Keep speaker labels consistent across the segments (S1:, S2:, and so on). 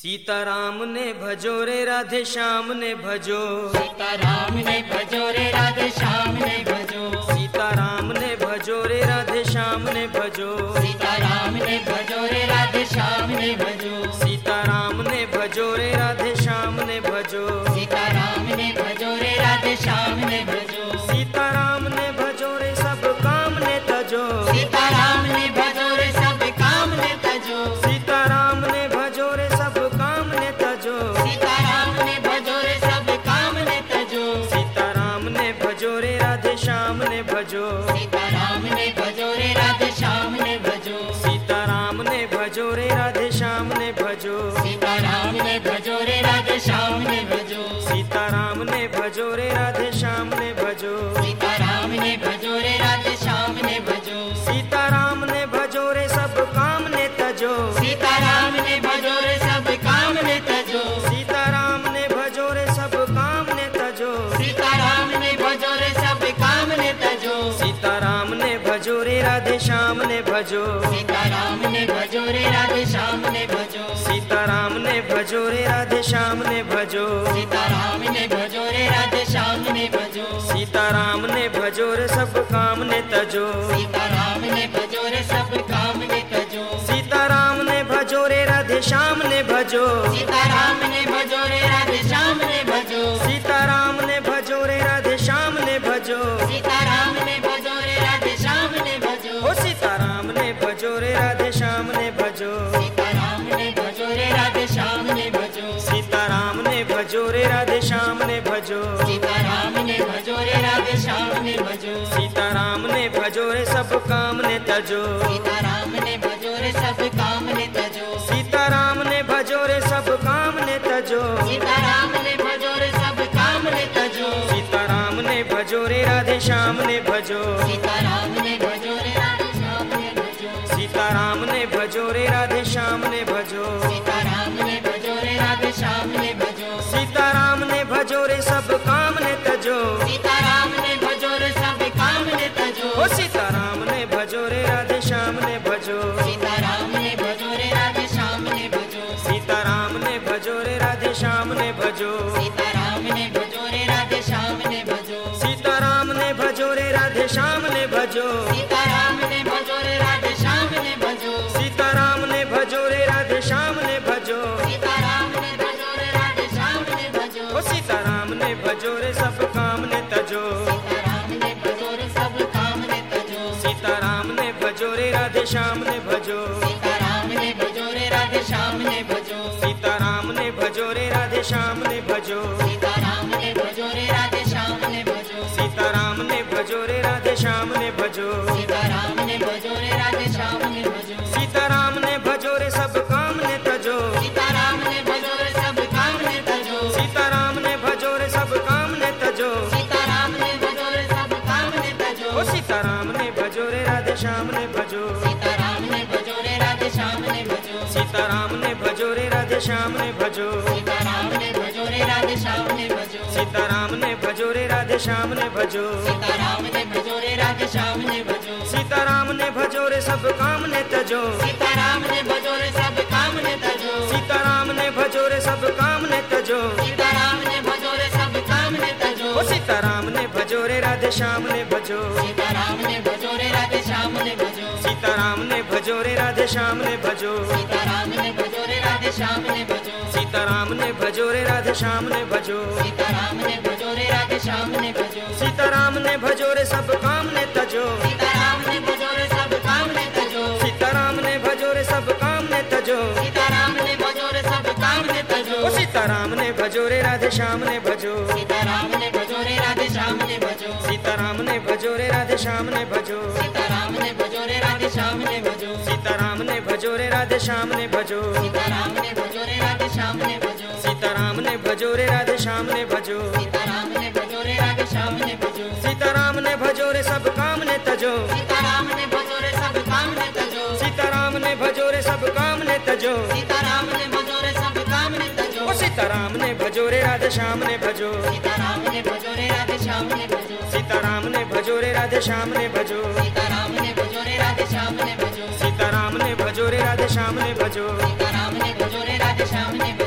S1: सीताराम ने भजो रे राधे श्याम ने भजो,
S2: सीताराम ने भजो रे राधे श्याम ने भजो,
S1: सीताराम ने भजो रे राधे श्याम ने भजो,
S2: सीताराम ने भजो रे राधे श्याम ने भजो,
S1: सीताराम ने भजो रे राधे श्याम ने भजो,
S2: सीताराम ने भजो रे राधे श्याम ने भजो,
S1: सीताराम ने भजो रे सब काम ने तजो,
S2: सीताराम ने भजो रे सब काम ने तजो,
S1: सीताराम ने भजो रे सब काम ने तजो,
S2: सीताराम ने भजो रे सब काम ने तजो,
S1: सीताराम ने भजो रे राधे श्याम ने भजो,
S2: सीताराम ने भजो रे राधे श्याम ने भजो,
S1: सीताराम ने भजो रे राधे श्याम ने भजो,
S2: सीताराम ने भजो रे राधे श्याम ने भजो,
S1: सीताराम ने भजो रे राधे श्याम ने भजो,
S2: सीताराम ने भजो रे राधे श्याम ने भजो,
S1: सीताराम ने भजो रे सब काम ने तजो,
S2: सीताराम ने भजो रे सब काम ने तजो,
S1: सीताराम ने भजो रे सब काम ने तजो,
S2: सीताराम ने भजो रे सब काम ने तजो,
S1: सीताराम ने भजो रे राधे श्याम ने भजो,
S2: सीताराम ने भजो रे राधे श्याम ने भजो,
S1: सीताराम ने भजो रे राधे श्याम ने भजो,
S2: सीताराम ने भजो रे राधे श्याम ने भजो,
S1: सीताराम ने भजो रे सब काम ने तजो,
S2: सीताराम ने भजो रे सब काम ने तजो,
S1: सीताराम ने भजो रे राधे श्याम ने भजो,
S2: सीताराम ने भजो रे राधे श्याम ने भजो,
S1: सीताराम ने भजो रे राधे श्याम ने भजो,
S2: सीताराम ने भजो रे राधे श्याम ने भजो,
S1: ओ सीताराम ने भजो रे राधे श्याम ने भजो,
S2: सीताराम ने भजो रे राधे श्याम ने भजो,
S1: सीताराम ने भजो रे राधे श्याम ने भजो,
S2: सीताराम ने भजो रे राधे श्याम ने भजो,
S1: सीताराम ने भजो रे सब काम ने तजो,
S2: सीताराम ने भजो रे सब काम ने तजो,
S1: सीताराम ने भजो रे सब काम ने तजो,
S2: सीताराम ने भजो रे सब काम ने तजो,
S1: सीताराम ने भजो रे राधे श्याम ने भजो,
S2: सीताराम ने भजो रे राधे श्याम ने भजो,
S1: सीताराम ने भजो रे राधे श्याम ने भजो,
S2: सीताराम ने भजो रे राधे श्याम ने भजो,
S1: सीताराम ने भजो रे सब काम ने तजो,
S2: सीताराम ने भजो रे सब काम ने तजो,
S1: ओ सीताराम ने भजो रे राधे श्याम ने भजो,
S2: सीताराम ने भजो रे राधे श्याम ने भजो,
S1: सीताराम ने भजो रे राधे श्याम ने भजो,
S2: सीताराम ने भजो रे राधे श्याम ने भजो,
S1: सीताराम ने भजो रे राधे श्याम ने भजो,
S2: सीताराम ने भजो रे राधे श्याम ने भजो,
S1: सीताराम ने भजो रे राधे श्याम ने भजो,
S2: सीताराम ने भजो रे राधे श्याम ने भजो,
S1: ओ सीताराम ने भजो रे सब काम ने तजो,
S2: सीताराम ने भजो रे सब काम ने तजो,
S1: सीताराम ने भजो रे राधे श्याम ने भजो,
S2: सीताराम ने भजो रे राधे श्याम ने भजो,
S1: सीताराम ने भजो रे राधे श्याम ने भजो,
S2: सीताराम ने भजो रे राधे श्याम ने भजो,
S1: सीताराम ने भजो रे राधे श्याम ने भजो,
S2: सीताराम ने भजो रे राधे श्याम ने भजो,
S1: सीताराम ने भजो रे सब काम ने तजो,
S2: सीताराम ने भजो रे सब काम ने तजो,
S1: सीताराम ने भजो रे सब काम ने तजो,
S2: सीताराम ने भजो रे सब काम ने तजो,
S1: ओ सीताराम ने भजो रे राधे श्याम ने भजो,
S2: सीताराम ने भजो रे राधे श्याम ने भजो,
S1: सीताराम ने भजो रे राधे श्याम ने भजो,
S2: सीताराम ने भजो रे राधे श्याम ने भजो,
S1: सीताराम ने भजो रे राधे श्याम ने भजो,
S2: सीताराम ने भजो रे राधे श्याम ने भजो,
S1: सीताराम ने भजो रे सब काम ने तजो,
S2: सीताराम ने भजो रे सब काम ने तजो,
S1: सीताराम ने भजो रे सब काम ने तजो,
S2: सीताराम ने भजो रे सब काम ने तजो,
S1: ओ सीताराम ने भजो रे राधे श्याम ने भजो,
S2: सीताराम ने भजो रे राधे श्याम ने भजो,
S1: सीताराम ने भजो रे राधे श्याम ने भजो,
S2: सीताराम ने भजो रे राधे श्याम ने भजो,
S1: सीताराम ने भजो रे राधे श्याम ने भजो,
S2: सीताराम ने भजो रे राधे श्याम ने भजो,
S1: सीताराम ने भजो रे सब काम ने तजो,
S2: सीताराम ने भजो रे सब काम ने तजो,
S1: सीताराम ने भजो रे सब काम ने तजो,
S2: सीताराम ने भजो रे सब काम ने तजो,
S1: ओ सीताराम ने भजो रे राधे श्याम ने भजो,
S2: सीताराम ने भजो रे राधे श्याम ने भजो,
S1: सीताराम ने भजो रे राधे श्याम ने भजो,
S2: सीताराम ने भजो रे राधे श्याम ने भजो,
S1: सीताराम ने भजो रे राधे श्याम ने भजो,
S2: सीताराम ने भजो रे राधे श्याम ने भजो,
S1: सीताराम ने भजो रे राधे श्याम ने भजो,
S2: सीताराम ने भजो रे राधे श्याम ने भजो,
S1: सीताराम ने भजो रे सब काम ने तजो,
S2: सीताराम ने भजो रे सब काम ने तजो,
S1: सीताराम ने भजो रे सब काम ने तजो,
S2: सीताराम ने भजो रे सब काम ने तजो,
S1: ओ सीताराम ने भजो रे राधे श्याम ने भजो,
S2: सीताराम ने भजो रे राधे श्याम ने भजो,
S1: सीताराम ने भजो रे राधे श्याम ने भजो,
S2: सीताराम ने भजो रे राधे श्याम ने भजो,
S1: सीताराम ने भजो रे राधे श्याम ने भजो,
S2: सीताराम ने भजो रे राधे श्याम ने भजो,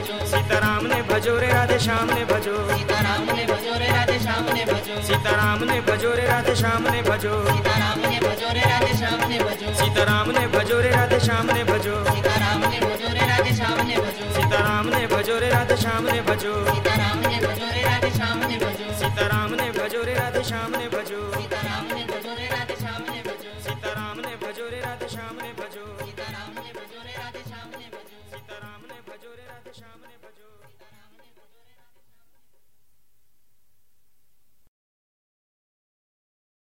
S1: राधे श्याम ने भजो
S2: सीताराम ने भजो रे राधे श्याम ने भजो
S1: सीताराम ने भजो रे राधे श्याम ने भजो
S2: सीताराम ने भजो रे राधे श्याम ने भजो
S1: सीताराम ने भजो रे राधे श्याम ने भजो
S2: सीताराम ने भजो रे राधे श्याम ने भजो
S1: सीताराम ने भजो रे राधे श्याम ने भजो
S2: सीताराम ने भजो